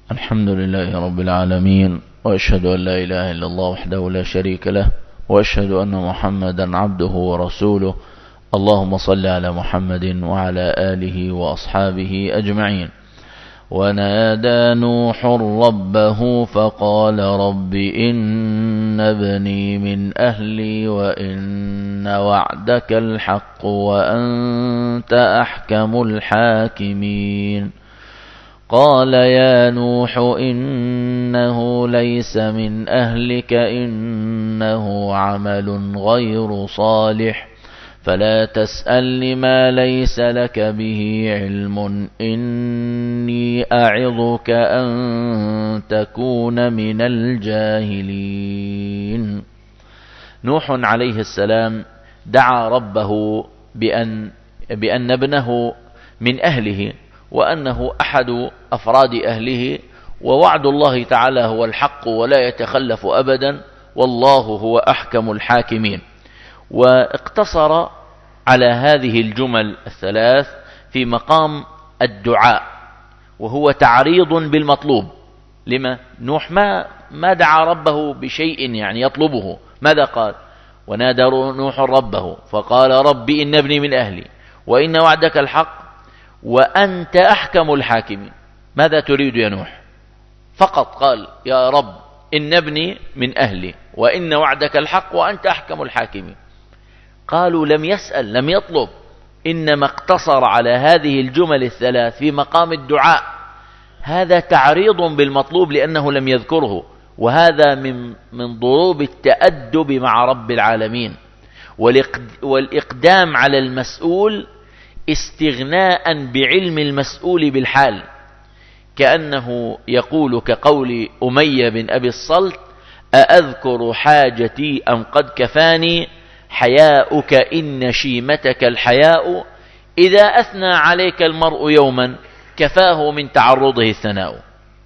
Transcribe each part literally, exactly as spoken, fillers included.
الحمد لله رب العالمين، وأشهد أن لا إله إلا الله وحده لا شريك له، وأشهد أن محمدا عبده ورسوله. اللهم صل على محمد وعلى آله وأصحابه أجمعين. ونادى نوح ربه فقال رب إن ابني من أهلي وإن وعدك الحق وأنت أحكم الحاكمين. قال يا نوح إنه ليس من أهلك إنه عمل غير صالح فلا تسألني ما ليس لك به علم إني أعظك أن تكون من الجاهلين. نوح عليه السلام دعا ربه بأن, بأن ابنه من أهله، وأنه أحد أفراد أهله، ووعد الله تعالى هو الحق ولا يتخلف أبدا، والله هو أحكم الحاكمين. واقتصر على هذه الجمل الثلاث في مقام الدعاء، وهو تعريض بالمطلوب. لما؟ نوح ما ما دعا ربه بشيء يعني يطلبه. ماذا قال؟ ونادى نوح ربه فقال رب إن ابني من أهلي وإن وعدك الحق وأنت أحكم الحاكمين. ماذا تريد يا نوح؟ فقط قال يا رب إن ابني من أهلي وإن وعدك الحق وأنت أحكم الحاكمين. قالوا لم يسأل، لم يطلب، إنما اقتصر على هذه الجمل الثلاث في مقام الدعاء. هذا تعريض بالمطلوب لأنه لم يذكره، وهذا من من ضروب التأدب مع رب العالمين. والإقدام على المسؤول استغناء بعلم المسؤول بالحال، كأنه يقول كقول أمية بن أبي الصلت أأذكر حاجتي أم قد كفاني حياؤك إن شيمتك الحياء إذا أثنى عليك المرء يوما كفاه من تعرضه الثناء.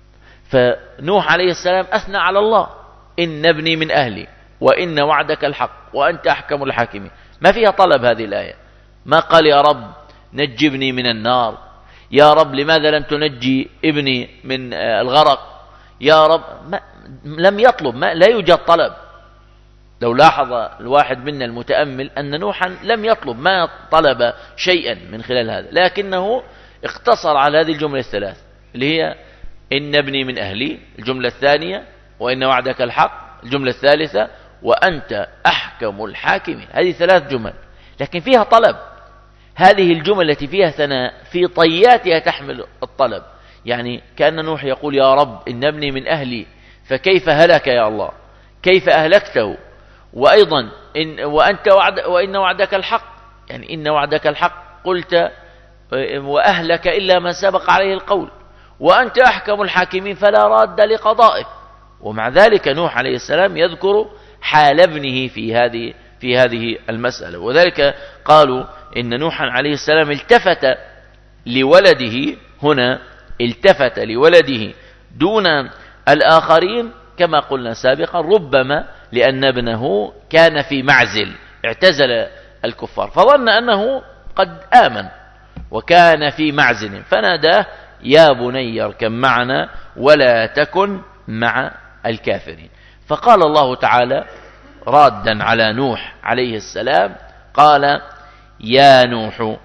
فنوح عليه السلام أثنى على الله إن ابني من أهلي وإن وعدك الحق وأنت أحكم الحاكمين. ما فيها طلب هذه الآية. ما قال يا رب نجي ابني من النار، يا رب لماذا لم تنجي ابني من الغرق، يا رب ما لم يطلب، ما لا يوجد طلب. لو لاحظ الواحد منا المتأمل أن نوحا لم يطلب، ما طلب شيئا من خلال هذا، لكنه اقتصر على هذه الجملة الثلاث اللي هي إن ابني من أهلي الجملة الثانية، وإن وعدك الحق الجملة الثالثة، وأنت أحكم الحاكمين. هذه ثلاث جمل لكن فيها طلب. هذه الجمل التي فيها ثناء في طياتها تحمل الطلب. يعني كأن نوح يقول يا رب إن ابني من أهلي، فكيف هلك يا الله؟ كيف أهلكته؟ وأيضا إن وأنت وعد وإن وعدك الحق، يعني إن وعدك الحق قلت وأهلك إلا من سبق عليه القول، وأنت أحكم الحاكمين فلا راد لقضائك. ومع ذلك نوح عليه السلام يذكر حال ابنه في هذه في هذه المسألة. وذلك قالوا إن نوحا عليه السلام التفت لولده، هنا التفت لولده دون الآخرين كما قلنا سابقا، ربما لأن ابنه كان في معزل، اعتزل الكفار فظن أنه قد آمن وكان في معزل، فناداه يا بني اركب معنا ولا تكن مع الكافرين. فقال الله تعالى رادا على نوح عليه السلام قال يا نوح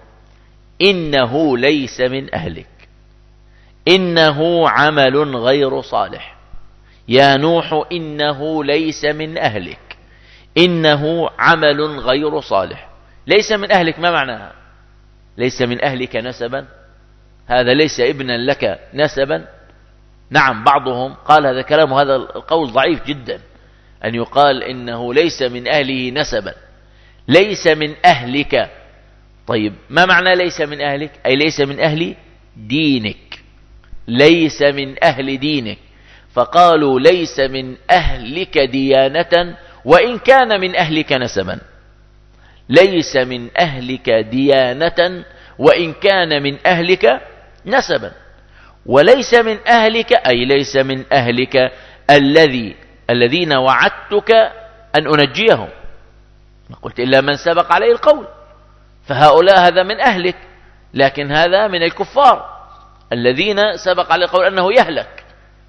إنه ليس من أهلك إنه عمل غير صالح. يا نوح إنه ليس من أهلك إنه عمل غير صالح. ليس من أهلك ما معناها؟ ليس من أهلك نسبا، هذا ليس ابنا لك نسبا. نعم بعضهم قال هذا كلام، هذا القول ضعيف جدا أن يقال إنه ليس من أهله نسبا. ليس من أهلك، طيب ما معنى ليس من أهلك؟ أي ليس من أهل دينك، ليس من أهل دينك. فقالوا ليس من أهلك ديانة وإن كان من أهلك نسبا. ليس من أهلك ديانة وإن كان من أهلك نسبا. وليس من أهلك أي ليس من أهلك الذي الذين وعدتك أن أنجيهم. قلت إلا من سبق عليه القول، فهؤلاء هذا من أهلك، لكن هذا من الكفار الذين سبق عليه القول أنه يهلك.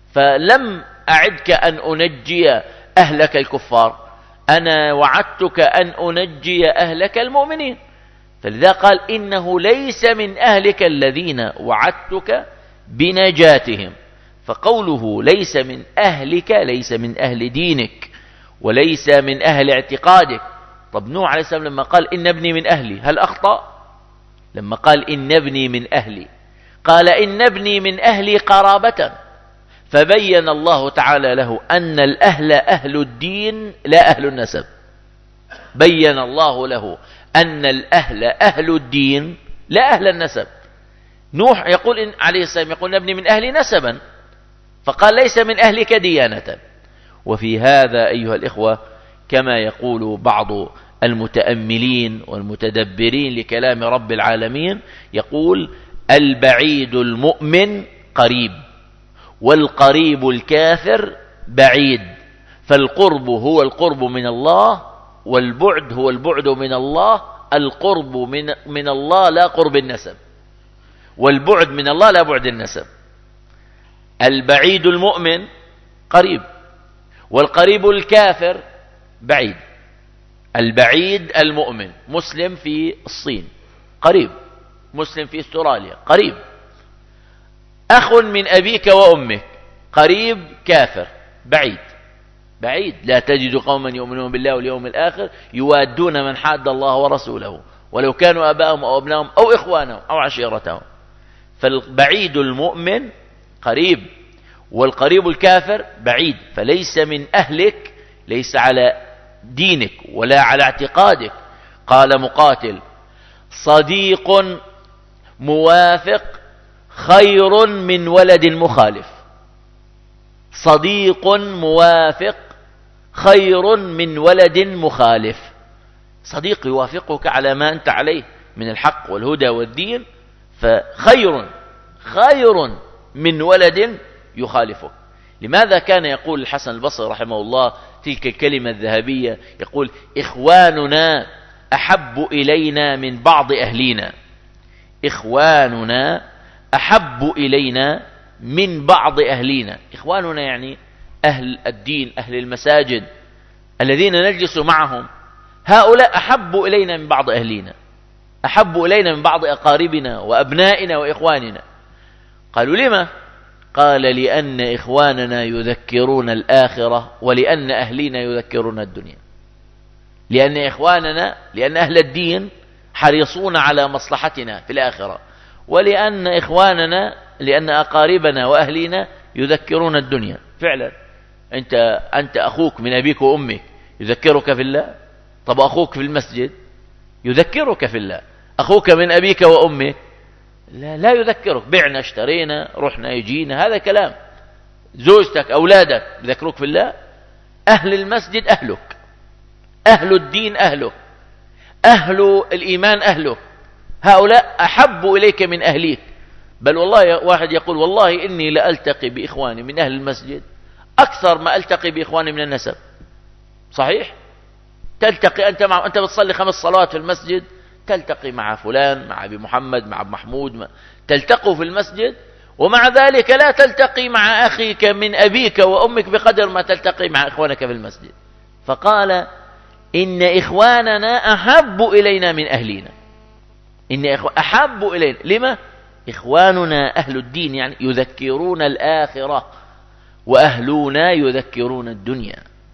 فلم أعدك أن أنجي أهلك الكفار، أنا وعدتك أن أنجي أهلك المؤمنين. فلذا قال إنه ليس من أهلك الذين وعدتك بنجاتهم. فقوله ليس من أهلك ليس من أهل دينك وليس من أهل اعتقادك. طب نوح عليه السلام لما قال إن ابني من أهلي هل أخطأ؟ لما قال إن ابني من أهلي قال إن ابني من أهلي قرابة، فبين الله تعالى له أن الأهل أهل الدين لا أهل النسب. بين الله له أن الأهل أهل الدين لا أهل النسب. نوح يقول إن عليه السلام يقول ابني من أهل نسبا، فقال ليس من أهلك ديانة. وفي هذا أيها الإخوة كما يقول بعض المتأملين والمتدبرين لكلام رب العالمين، يقول البعيد المؤمن قريب والقريب الكافر بعيد، فالقرب هو القرب من الله والبعد هو البعد من الله. القرب من, من الله لا قرب النسب، والبعد من الله لا بعد النسب. البعيد المؤمن قريب والقريب الكافر بعيد. البعيد المؤمن مسلم في الصين قريب، مسلم في استراليا قريب. أخ من أبيك وأمك قريب كافر بعيد. بعيد. لا تجد قوما يؤمنون بالله واليوم الآخر يوادون من حاد الله ورسوله ولو كانوا آباءهم أو أبناهم أو إخوانهم أو عشيرتهم. فالبعيد المؤمن قريب والقريب الكافر بعيد. فليس من أهلك، ليس على دينك ولا على اعتقادك. قال مقاتل صديق موافق خير من ولد مخالف. صديق موافق خير من ولد مخالف. صديق يوافقك على ما أنت عليه من الحق والهدى والدين، فخير خير من ولد يخالفك. لماذا كان يقول الحسن البصري رحمه الله تلك الكلمة الذهبية؟ يقول إخواننا أحب إلينا من بعض أهلنا. إخواننا أحب إلينا من بعض أهلنا. إخواننا يعني أهل الدين، أهل المساجد الذين نجلس معهم، هؤلاء أحب إلينا من بعض أهلنا، أحب إلينا من بعض أقاربنا وأبنائنا وإخواننا. قالوا لما؟ قال لأن إخواننا يذكرون الآخرة ولأن أهلنا يذكرون الدنيا. لأن إخواننا، لأن أهل الدين حريصون على مصلحتنا في الآخرة، ولأن إخواننا، لأن أقاربنا وأهلنا يذكرون الدنيا. فعلا أنت, أنت أخوك من أبيك وأمك يذكرك في الله. طب أخوك في المسجد يذكرك في الله. أخوك من أبيك وأمك لا, لا يذكرك. بعنا اشترينا رحنا يجينا، هذا كلام. زوجتك أولادك يذكروك في الله. أهل المسجد أهلك، أهل الدين أهلك، أهل الإيمان أهلك، هؤلاء أحب إليك من أهليك. بل والله واحد يقول والله إني لألتقي بإخواني من أهل المسجد أكثر ما ألتقي بإخواني من النسب. صحيح؟ تلتقي أنت مع أنت بتصلي خمس صلوات في المسجد، تلتقي مع فلان، مع أبي محمد، مع أبو محمود، ما. تلتقوا في المسجد، ومع ذلك لا تلتقي مع أخيك من أبيك وأمك بقدر ما تلتقي مع إخوانك في المسجد. فقال إن إخواننا أحب إلينا من أهلنا. إن إخو... أحب إلينا. لما؟ إخواننا أهل الدين يعني يذكرون الآخرة، وأهلنا يذكرون الدنيا.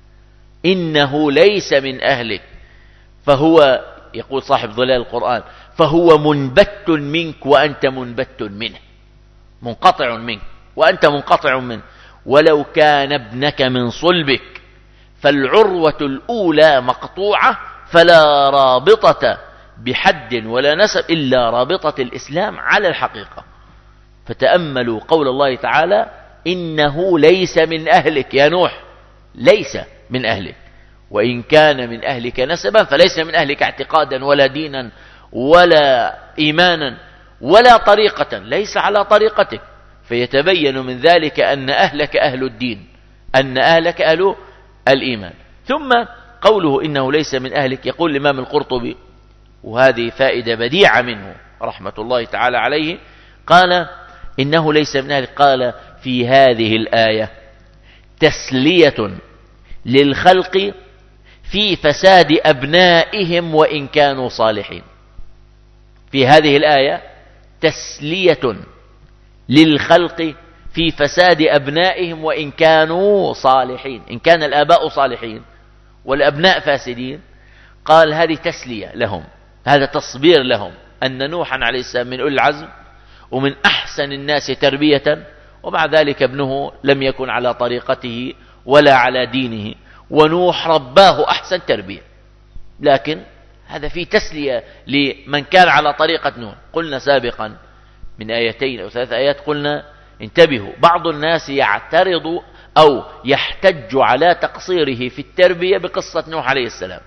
إنه ليس من أهلك، فهو يقول صاحب ظلال القرآن فهو منبت منك وأنت منبت منه. منقطع منك وأنت منقطع منه. ولو كان ابنك من صلبك فالعروة الأولى مقطوعة، فلا رابطة بحد ولا نسب إلا رابطة الإسلام على الحقيقة. فتأملوا قول الله تعالى إنه ليس من أهلك يا نوح، ليس من أهلك. وإن كان من أهلك نسبا فليس من أهلك اعتقادا ولا دينا ولا إيمانا ولا طريقة، ليس على طريقتك. فيتبين من ذلك أن أهلك أهل الدين، أن أهلك أهل الإيمان. ثم قوله إنه ليس من أهلك، يقول الإمام القرطبي وهذه فائدة بديعة منه رحمة الله تعالى عليه، قال إنه ليس من أهلك، قال في هذه الآية تسلية للخلق في فساد أبنائهم وإن كانوا صالحين. في هذه الآية تسلية للخلق في فساد أبنائهم وإن كانوا صالحين. إن كان الآباء صالحين والأبناء فاسدين، قال هذه تسلية لهم، هذا تصبير لهم، أن نوحا عليه السلام من أولي العزم ومن أحسن الناس تربية، ومع ذلك ابنه لم يكن على طريقته ولا على دينه، ونوح رباه أحسن تربية. لكن هذا فيه تسلية لمن كان على طريقة نوح. قلنا سابقا من آيتين أو ثلاث آيات، قلنا انتبهوا، بعض الناس يعترض أو يحتج على تقصيره في التربية بقصة نوح عليه السلام.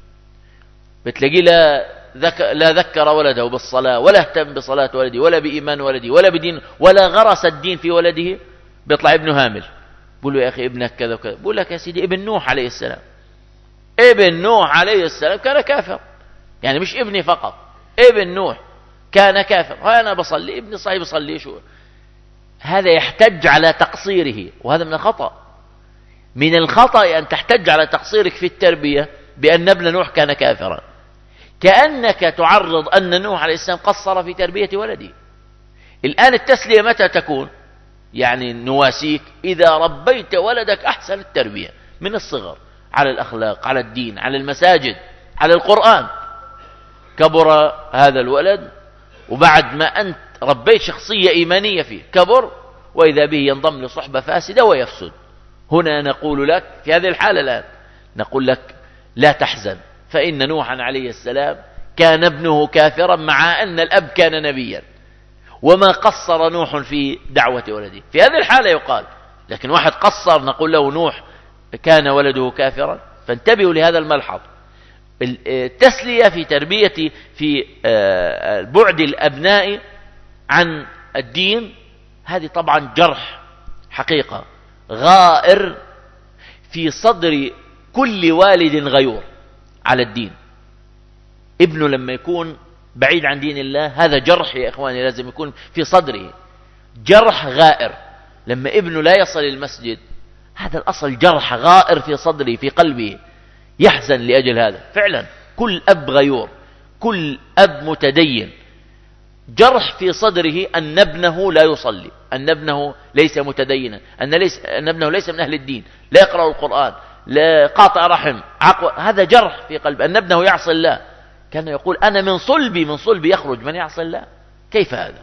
بتلاقي لا ذكر, لا ذكر ولده بالصلاة، ولا اهتم بصلاة ولده، ولا بإيمان ولده، ولا بدين، ولا غرس الدين في ولده. بيطلع ابنه هامل، بقول له يا أخي ابنك كذا وكذا، بقول لك يا سيدي ابن نوح عليه السلام، ابن نوح عليه السلام كان كافر، يعني مش ابني فقط، ابن نوح كان كافر. أنا بصلي، ابني صحيح بصلي، شو هذا؟ يحتج على تقصيره، وهذا من الخطأ. من الخطأ أن تحتج على تقصيرك في التربية بأن ابن نوح كان كافرا، كأنك تعرض أن نوح عليه السلام قصر في تربية ولده. الآن التسلية متى تكون؟ يعني نواسيك إذا ربيت ولدك أحسن التربية من الصغر، على الأخلاق، على الدين، على المساجد، على القرآن. كبر هذا الولد، وبعد ما أنت ربيت شخصية إيمانية فيه كبر، وإذا به ينضم لصحبة فاسدة ويفسد. هنا نقول لك في هذه الحالة الآن نقول لك لا تحزن، فإن نوحا عليه السلام كان ابنه كافرا مع أن الأب كان نبيا، وما قصر نوح في دعوة ولده. في هذه الحالة يقال. لكن واحد قصر نقول له نوح كان ولده كافرا. فانتبهوا لهذا الملحظ. التسلية في تربية، في بعد الأبناء عن الدين، هذه طبعا جرح حقيقة غائر في صدر كل والد غيور على الدين. ابنه لما يكون بعيد عن دين الله، هذا جرح يا إخواني لازم يكون في صدره، جرح غائر. لما ابنه لا يصل المسجد، هذا الأصل جرح غائر في صدره، في قلبه، يحزن لأجل هذا. فعلا كل أب غيور، كل أب متدين، جرح في صدره أن ابنه لا يصلي، أن ابنه ليس متدينا، أن, ليس أن ابنه ليس من أهل الدين، لا يقرأ القرآن، لا قاطع رحم، عقوة. هذا جرح في قلب أن ابنه يعصي الله. كان يقول أنا من صلبي من صلبي يخرج من يعصي الله. كيف هذا؟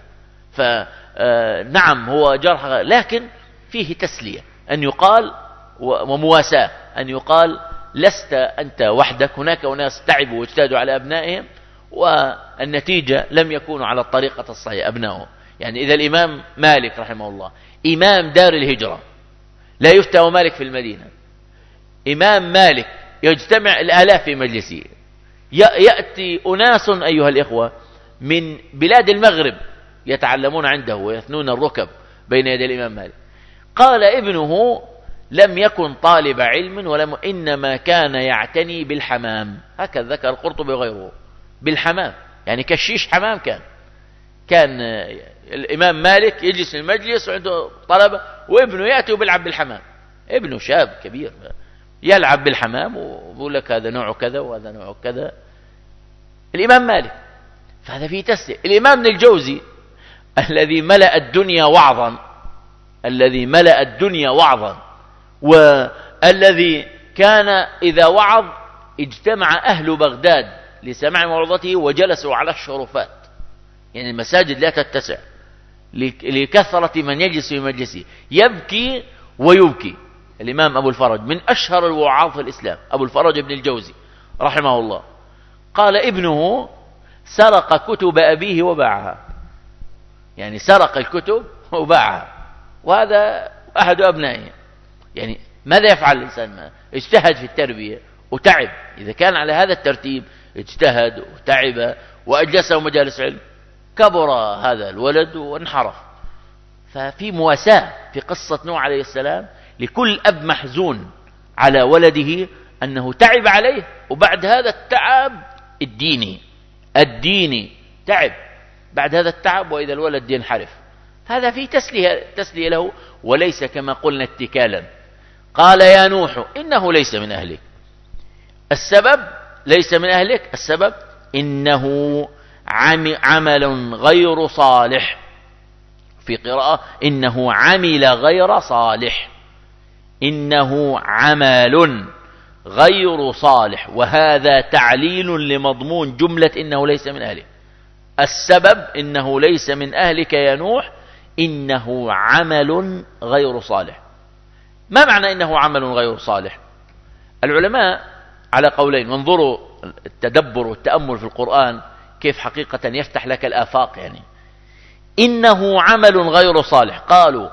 فنعم هو جرح، لكن فيه تسلية أن يقال، ومواساة أن يقال لست أنت وحدك، هناك أناس تعبوا واجتهدوا على أبنائهم والنتيجة لم يكونوا على الطريقة الصحيحة أبنائهم. يعني إذا الإمام مالك رحمه الله إمام دار الهجرة، لا يفتى مالك في المدينة، إمام مالك يجتمع الآلاف في مجلسه، يأتي أناس أيها الإخوة من بلاد المغرب يتعلمون عنده ويثنون الركب بين يدي الإمام مالك. قال ابنه لم يكن طالب علم، ولم إنما كان يعتني بالحمام. هكذا ذكر القرطبي وغيره، بالحمام، يعني كشيش حمام. كان كان الإمام مالك يجلس في المجلس وعنده طلبة، وابنه يأتي وبيلعب بالحمام. ابنه شاب كبير يلعب بالحمام ويقول لك هذا نوعه كذا وهذا نوعه كذا. الإمام مالك، فهذا فيه تسلية. الإمام ابن الجوزي الذي ملأ الدنيا وعظا، الذي ملأ الدنيا وعظا، والذي كان إذا وعظ اجتمع أهل بغداد لسماع موعظته وجلسوا على الشرفات، يعني المساجد لا تتسع لكثرة من يجلس في مجلسه، يبكي ويبكي. الإمام أبو الفرج من أشهر الوعاظ في الإسلام، أبو الفرج ابن الجوزي رحمه الله، قال ابنه سرق كتب أبيه وباعها، يعني سرق الكتب وباعها، وهذا أحد أبنائه. يعني ماذا يفعل الإنسان؟ ما اجتهد في التربية وتعب، إذا كان على هذا الترتيب اجتهد وتعب وأجلسه مجالس علم، كبر هذا الولد وانحرف. ففي مواساة في قصة نوح عليه السلام لكل أب محزون على ولده أنه تعب عليه، وبعد هذا التعب الديني الديني تعب بعد هذا التعب، وإذا الولد ينحرف هذا فيه تسلية, تسلية له، وليس كما قلنا اتكالا. قال يا نوح إنه ليس من أهلك. السبب ليس من أهلك، السبب إنه عمل غير صالح. في قراءة إنه عمل غير صالح، إنه عمل غير صالح، وهذا تعليل لمضمون جملة إنه ليس من أهلك. السبب إنه ليس من أهلك يا نوح، إنه عمل غير صالح. ما معنى إنه عمل غير صالح؟ العلماء على قولين، وانظروا التدبر والتأمل في القرآن كيف حقيقة يفتح لك الآفاق. يعني إنه عمل غير صالح، قالوا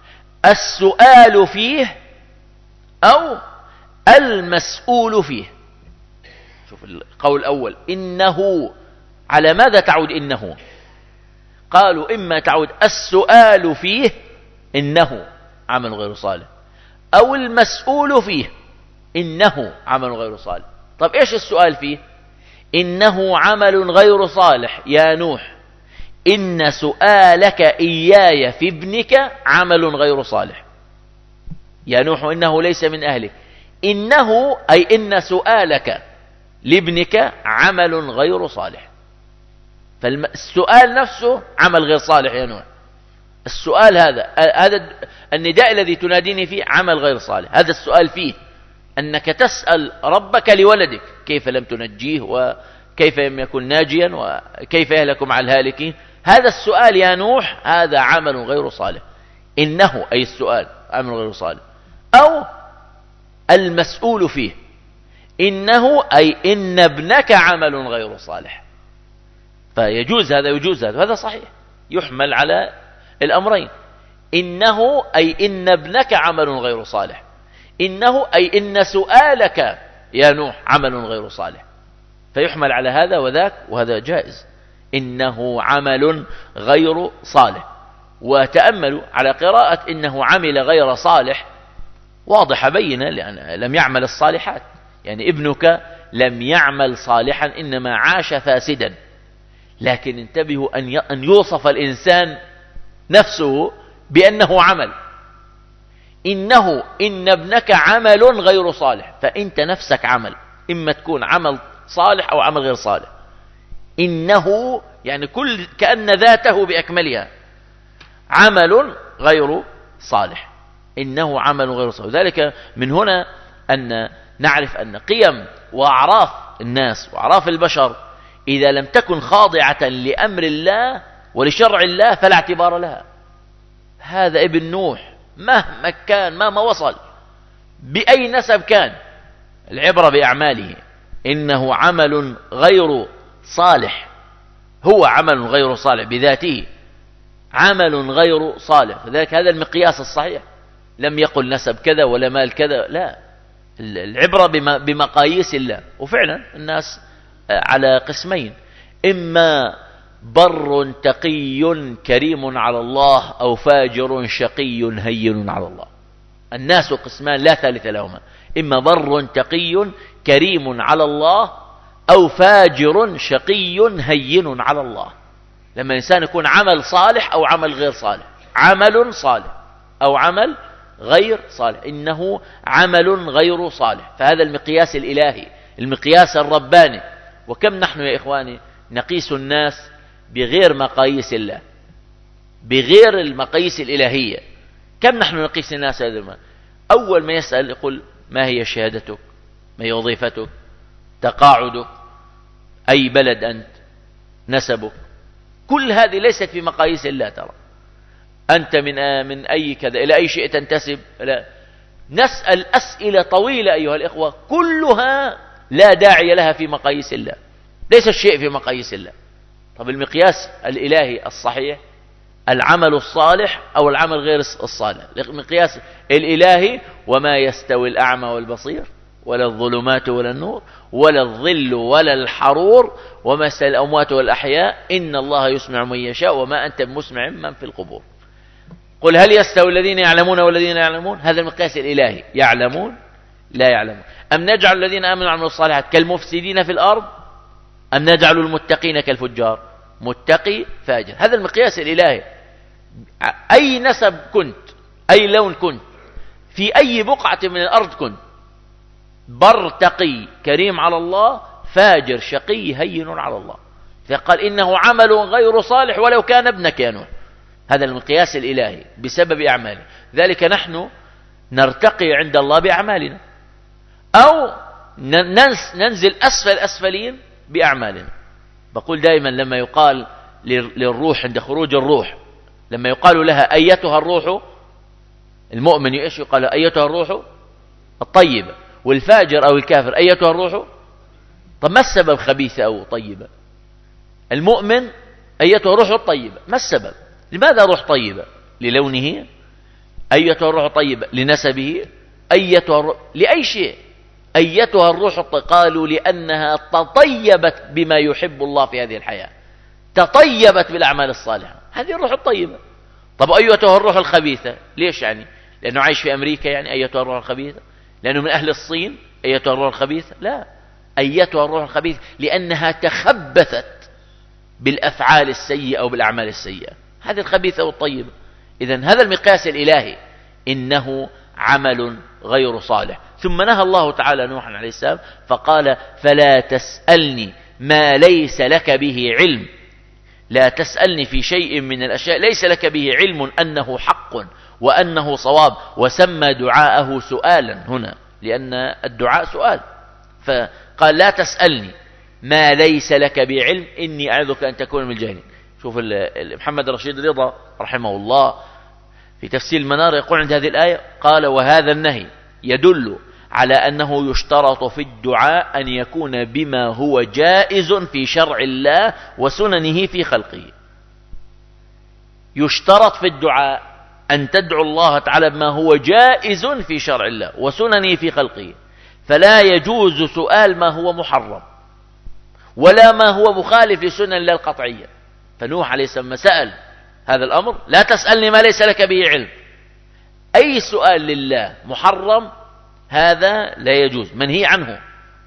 السؤال فيه أو المسؤول فيه. شوف القول الأول، إنه على ماذا تعود إنه؟ قالوا إما تعود السؤال فيه إنه عمل غير صالح، أو المسؤول فيه إنه عمل غير صالح. طب إيش السؤال فيه؟ إنه عمل غير صالح يا نوح، إن سؤالك إياي في ابنك عمل غير صالح. يا نوح إنه ليس من أهلك، إنه أي إن سؤالك لابنك عمل غير صالح. فالسؤال نفسه عمل غير صالح يا نوح. السؤال هذا هذا النداء الذي تناديني فيه عمل غير صالح. هذا السؤال فيه أنك تسأل ربك لولدك كيف لم تنجيه، وكيف لم يكن ناجيا، وكيف يهلك مع الهالكين. هذا السؤال يا نوح هذا عمل غير صالح. إنه أي السؤال عمل غير صالح، أو المسؤول فيه إنه أي إن ابنك عمل غير صالح. فيجوز هذا يجوز هذا، وهذا صحيح يحمل على الأمرين. إنه أي إن ابنك عمل غير صالح، إنه أي إن سؤالك يا نوح عمل غير صالح، فيحمل على هذا وذاك، وهذا جائز. إنه عمل غير صالح. وتأملوا على قراءة إنه عمل غير صالح، واضحة بينة، لأن لم يعمل الصالحات. يعني ابنك لم يعمل صالحا، إنما عاش فاسدا. لكن انتبهوا أن يوصف الإنسان نفسه بأنه عمل. إنه إن ابنك عمل غير صالح، فأنت نفسك عمل، إما تكون عمل صالح أو عمل غير صالح. إنه يعني كل كأن ذاته بأكملها عمل غير صالح، إنه عمل غير صالح. ذلك من هنا أن نعرف أن قيم وأعراف الناس وأعراف البشر إذا لم تكن خاضعة لأمر الله ولشرع الله فلا اعتبار لها. هذا ابن نوح مهما كان، مهما وصل، بأي نسب كان، العبرة بأعماله. إنه عمل غير صالح، هو عمل غير صالح بذاته، عمل غير صالح. فذلك هذا المقياس الصحيح. لم يقل نسب كذا ولا مال كذا، لا، العبرة بمقاييس الله. وفعلا الناس على قسمين، إما بر تقي كريم على الله، أو فاجر شقي هين على الله. الناس قسمان لا ثالث لهما، إما بر تقي كريم على الله، أو فاجر شقي هين على الله. لما الإنسان يكون عمل صالح أو عمل غير صالح، عمل صالح أو عمل غير صالح، إنه عمل غير صالح. فهذا المقياس الإلهي، المقياس الرباني. وكم نحن يا إخواني نقيس الناس بغير مقاييس الله، بغير المقاييس الإلهية. كم نحن نقيس الناس هذا الماء؟ أول ما يسأل يقول ما هي شهادتك، ما هي وظيفتك، تقاعدك، أي بلد أنت، نسبك. كل هذه ليست في مقاييس الله. ترى أنت من من أي كذا إلى أي شيء تنتسب. لا، نسأل أسئلة طويلة أيها الإخوة، كلها لا داعي لها في مقاييس الله، ليس الشيء في مقاييس الله. طب المقياس الإلهي الصحيح العمل الصالح أو العمل غير الصالح. المقياس الإلهي وما يستوي الأعمى والبصير، ولا الظلمات ولا النور، ولا الظل ولا الحرور، ومثل الأموات والأحياء، إن الله يسمع من يشاء وما أنت بمسمع من في القبور. قل هل يستوي الذين يعلمون والذين يعلمون؟ هذا المقياس الإلهي، يعلمون لا يعلمون. أم نجعل الذين آمنوا وعملوا الصالحات كالمفسدين في الأرض، أم نجعل المتقين كالفجار؟ متقي فاجر. هذا المقياس الإلهي. أي نسب كنت، أي لون كنت، في أي بقعة من الأرض كنت، بر تقي كريم على الله، فاجر شقي هين على الله، فقال إنه عمل غير صالح ولو كان ابنك يا نوح. هذا المقياس الإلهي بسبب أعماله. ذلك نحن نرتقي عند الله بأعمالنا، أو ننزل أسفل أسفلين بأعمالنا. بقول دائما لما يقال للروح عند خروج الروح، لما يقال لها أيتها الروح، المؤمن إيش يقال؟ أيتها الروح الطيبة. والفاجر أو الكافر أيتها الروح. طب ما السبب خبيثة أو طيبة؟ المؤمن أيتها الروح الطيبة، ما السبب؟ لماذا روح طيبة؟ للونه؟ أيتها الروح الطيبة لنسبه؟ أيتها الروح لأي شيء؟ أيتها الروح الطيبة، قالوا لأنها تطيبت بما يحب الله في هذه الحياة، تطيبت بالأعمال الصالحة، هذه الروح الطيبة. طب أيتها الروح الخبيثة، ليش يعني؟ لأنه عايش في أمريكا يعني أيتها الروح الخبيثة؟ لأنه من أهل الصين أيتها الروح الخبيثة؟ لا، أيتها الروح الخبيثة لأنها تخبثت بالأفعال السيئة أو بالأعمال السيئة، هذه الخبيثة والطيبة. إذن هذا المقياس الإلهي، إنه عمل غير صالح. ثم نهى الله تعالى نوحا عليه السلام فقال فلا تسألني ما ليس لك به علم، لا تسألني في شيء من الأشياء ليس لك به علم أنه حق وأنه صواب. وسمى دعاءه سؤالا هنا لأن الدعاء سؤال، فقال لا تسألني ما ليس لك به علم إني أعظك أن تكون من الجاهلين. شوف محمد رشيد رضا رحمه الله في تفسير المنار يقول عند هذه الآية، قال وهذا النهي يدل على أنه يشترط في الدعاء أن يكون بما هو جائز في شرع الله وسننه في خلقه. يشترط في الدعاء أن تدعو الله تعالى بما هو جائز في شرع الله وسننه في خلقه، فلا يجوز سؤال ما هو محرم ولا ما هو مخالف لسنن الله القطعية. فنوح عليه السلام سأل هذا الأمر، لا تسألني ما ليس لك به علم. أي سؤال لله محرم هذا لا يجوز، منهي عنه.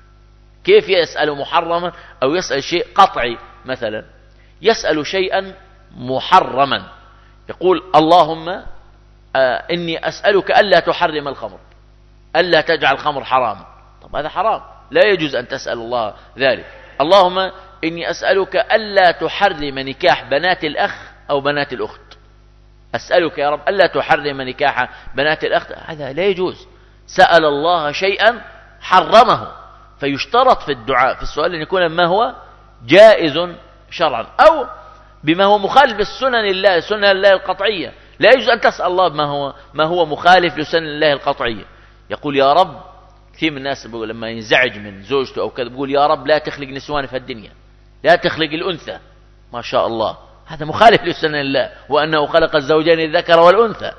كيف يسأل محرما أو يسأل شيء قطعي؟ مثلا يسأل شيئا محرما، يقول اللهم آه إني أسألك ألا تحرم الخمر، ألا تجعل الخمر حراما. طب هذا حرام، لا يجوز أن تسأل الله ذلك. اللهم إني أسألك ألا تحرم نكاح بنات الأخ أو بنات الأخت، أسألك يا رب ألا تحرم نكاح بنات الأخت، هذا لا يجوز. سأل الله شيئا حرمه. فيشترط في الدعاء في السؤال أن يكون ما هو جائز شرعا أو بما هو مخالف للسنن الله، سنن الله القطعية. لا يجوز أن تسأل الله ما هو ما هو مخالف لسنن الله القطعية. يقول يا رب، كثير من الناس بيقول لما ينزعج من زوجته أو كذا بيقول يا رب لا تخلق نسوان في الدنيا، لا تخلق الأنثى. ما شاء الله، هذا مخالف لسنن الله، وأنه خلق الزوجين الذكر والأنثى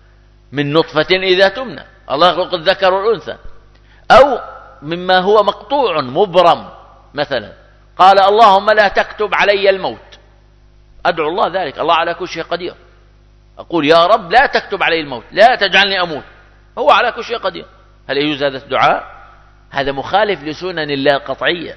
من نطفة إذا تمنى. الله يخلق الذكر والأنثى. أو مما هو مقطوع مبرم، مثلا قال اللهم لا تكتب علي الموت، أدعو الله ذلك، الله على كل شيء قدير. أقول يا رب لا تكتب علي الموت، لا تجعلني أموت، هو على كل شيء قدير. هل يجوز هذا الدعاء؟ هذا مخالف لسنن الله القطعية.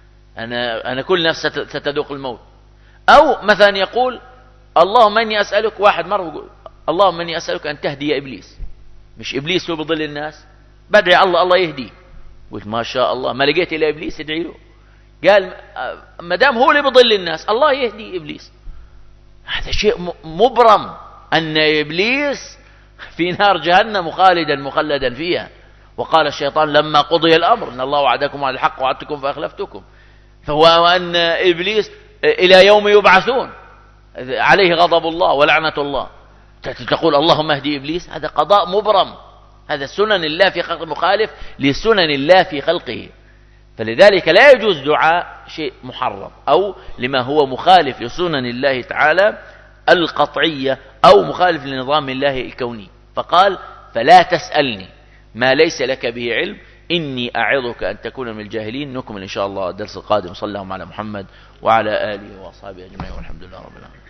أنا أنا كل نفس ستذوق الموت. أو مثلا يقول اللهم إني أسألك، واحد مرة يقول اللهم إني أسألك أن تهدي إبليس. مش إبليس هو بضل الناس، بدعي الله الله يهديه. قلت ما شاء الله، ما لقيت إلا إبليس ادعي له. قال ما دام هو اللي بضل الناس الله يهدي إبليس. هذا شيء مبرم، أن إبليس في نار جهنم خالدا مخلدا فيها. وقال الشيطان لما قضي الأمر إن الله وعدكم على الحق وعدتكم فأخلفتكم. فهو أن إبليس إلى يوم يبعثون عليه غضب الله ولعنة الله، تقول اللهم اهدي إبليس. هذا قضاء مبرم، هذا سنن الله في خلق مخالف لسنن الله في خلقه. فلذلك لا يجوز دعاء شيء محرم أو لما هو مخالف لسنن الله تعالى القطعية أو مخالف لنظام الله الكوني. فقال فلا تسألني ما ليس لك به علم إني أعظك أن تكون من الجاهلين. نكمل إن شاء الله الدرس القادم. صلى الله على محمد وعلى آله وأصحابه أجمعين والحمد لله رب العالمين.